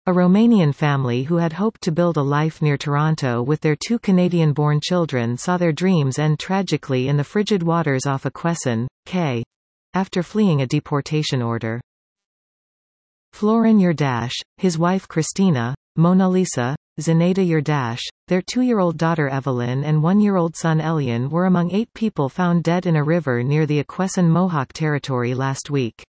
A Romanian family who had hoped to build a life near Toronto with their 2 Canadian-born children saw their dreams end tragically in the frigid waters off Akwesasne, K. after fleeing a deportation order. Florin Yurdash, his wife Christina, Mona Lisa, Zenaida Yurdash, their 2-year-old daughter Evelyn and 1-year-old son Elian were among 8 people found dead in a river near the Akwesasne Mohawk territory last week.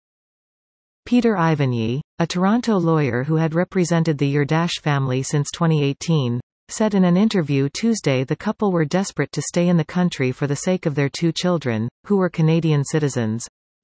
Peter Ivany, a Toronto lawyer who had represented the Yurdash family since 2018, said in an interview Tuesday the couple were desperate to stay in the country for the sake of their 2 children, who were Canadian citizens.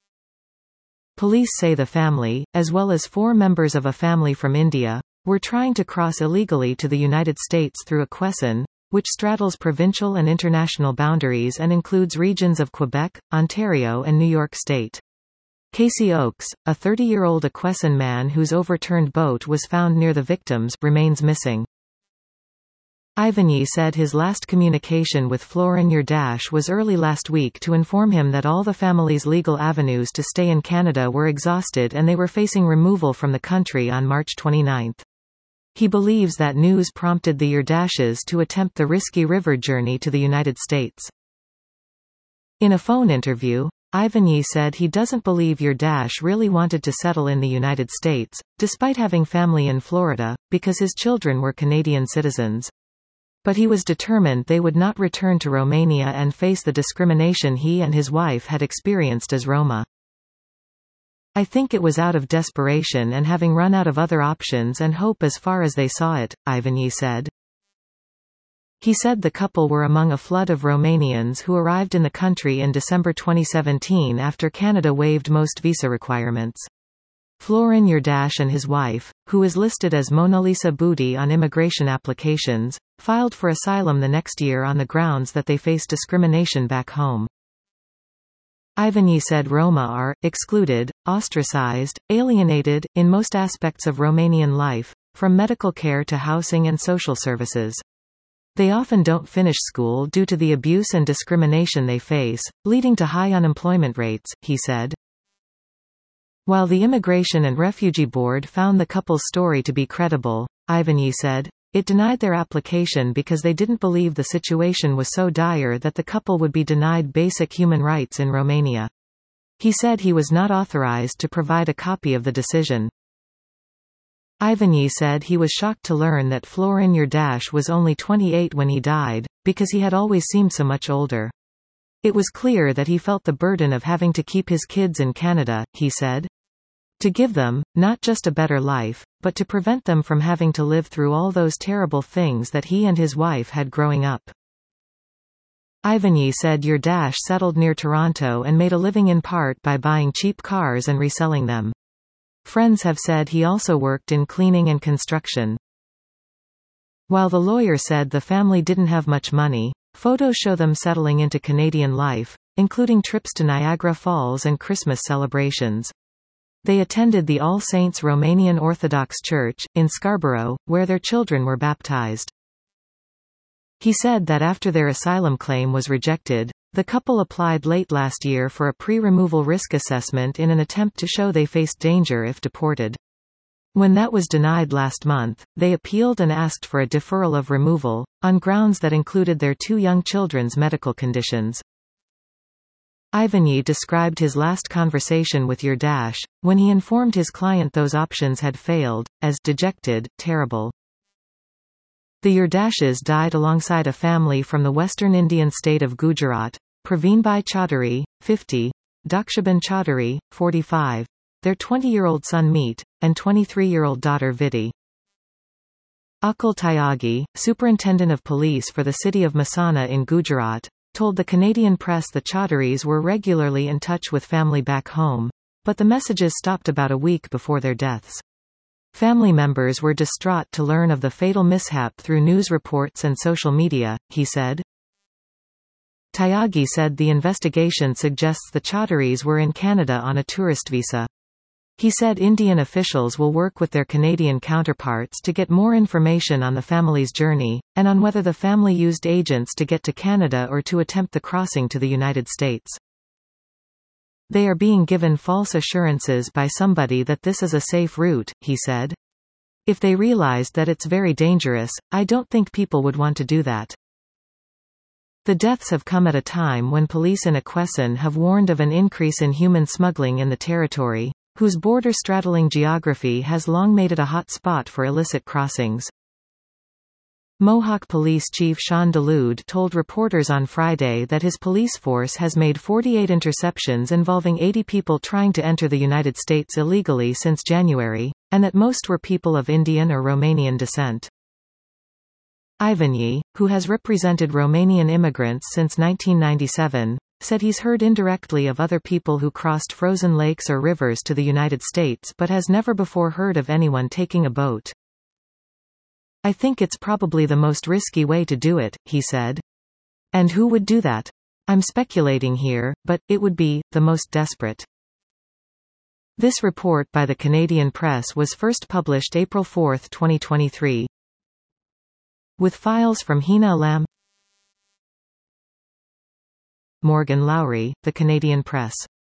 Police say the family, as well as 4 members of a family from India, were trying to cross illegally to the United States through Akwesasne, which straddles provincial and international boundaries and includes regions of Quebec, Ontario and New York State. Casey Oakes, a 30-year-old Akwesasne man whose overturned boat was found near the victims, remains missing. Ivany said his last communication with Florin Yurdash was early last week to inform him that all the family's legal avenues to stay in Canada were exhausted and they were facing removal from the country on March 29. He believes that news prompted the Yurdashes to attempt the risky river journey to the United States. In a phone interview, Ivany said he doesn't believe Yurdash really wanted to settle in the United States, despite having family in Florida, because his children were Canadian citizens. But he was determined they would not return to Romania and face the discrimination he and his wife had experienced as Roma. I think it was out of desperation and having run out of other options and hope as far as they saw it, Ivany said. He said the couple were among a flood of Romanians who arrived in the country in December 2017 after Canada waived most visa requirements. Florin Yurdash and his wife, who is listed as Mona Lisa Budi on immigration applications, filed for asylum the next year on the grounds that they face discrimination back home. Ivany said Roma are excluded, ostracized, alienated, in most aspects of Romanian life, from medical care to housing and social services. They often don't finish school due to the abuse and discrimination they face, leading to high unemployment rates, he said. While the Immigration and Refugee Board found the couple's story to be credible, Ivany said, it denied their application because they didn't believe the situation was so dire that the couple would be denied basic human rights in Romania. He said he was not authorized to provide a copy of the decision. Ivany said he was shocked to learn that Florin Yurdash was only 28 when he died, because he had always seemed so much older. It was clear that he felt the burden of having to keep his kids in Canada, he said. To give them, not just a better life, but to prevent them from having to live through all those terrible things that he and his wife had growing up. Ivany said Yurdash settled near Toronto and made a living in part by buying cheap cars and reselling them. Friends have said he also worked in cleaning and construction. While the lawyer said the family didn't have much money, photos show them settling into Canadian life, including trips to Niagara Falls and Christmas celebrations. They attended the All Saints Romanian Orthodox Church, in Scarborough, where their children were baptized. He said that after their asylum claim was rejected, the couple applied late last year for a pre-removal risk assessment in an attempt to show they faced danger if deported. When that was denied last month, they appealed and asked for a deferral of removal, on grounds that included their 2 young children's medical conditions. Ivany described his last conversation with Yurdash, when he informed his client those options had failed, as dejected, terrible. The Yurdashes died alongside a family from the western Indian state of Gujarat, Praveenbhai Chaudhary, 50, Dakshaban Chaudhary, 45, their 20-year-old son Meet, and 23-year-old daughter Vidhi. Akul Tyagi, superintendent of police for the city of Mehsana in Gujarat, told the Canadian press the Chaudharys were regularly in touch with family back home, but the messages stopped about a week before their deaths. Family members were distraught to learn of the fatal mishap through news reports and social media, he said. Tyagi said the investigation suggests the Chaudharys were in Canada on a tourist visa. He said Indian officials will work with their Canadian counterparts to get more information on the family's journey, and on whether the family used agents to get to Canada or to attempt the crossing to the United States. They are being given false assurances by somebody that this is a safe route, he said. If they realized that it's very dangerous, I don't think people would want to do that. The deaths have come at a time when police in Akwesasne have warned of an increase in human smuggling in the territory, whose border-straddling geography has long made it a hot spot for illicit crossings. Mohawk Police Chief Sean DeLude told reporters on Friday that his police force has made 48 interceptions involving 80 people trying to enter the United States illegally since January, and that most were people of Indian or Romanian descent. Ivanyi, who has represented Romanian immigrants since 1997, said he's heard indirectly of other people who crossed frozen lakes or rivers to the United States but has never before heard of anyone taking a boat. I think it's probably the most risky way to do it, he said. And who would do that? I'm speculating here, but it would be the most desperate. This report by the Canadian Press was first published April 4, 2023. With files from Hina Lam, Morgan Lowry, The Canadian Press.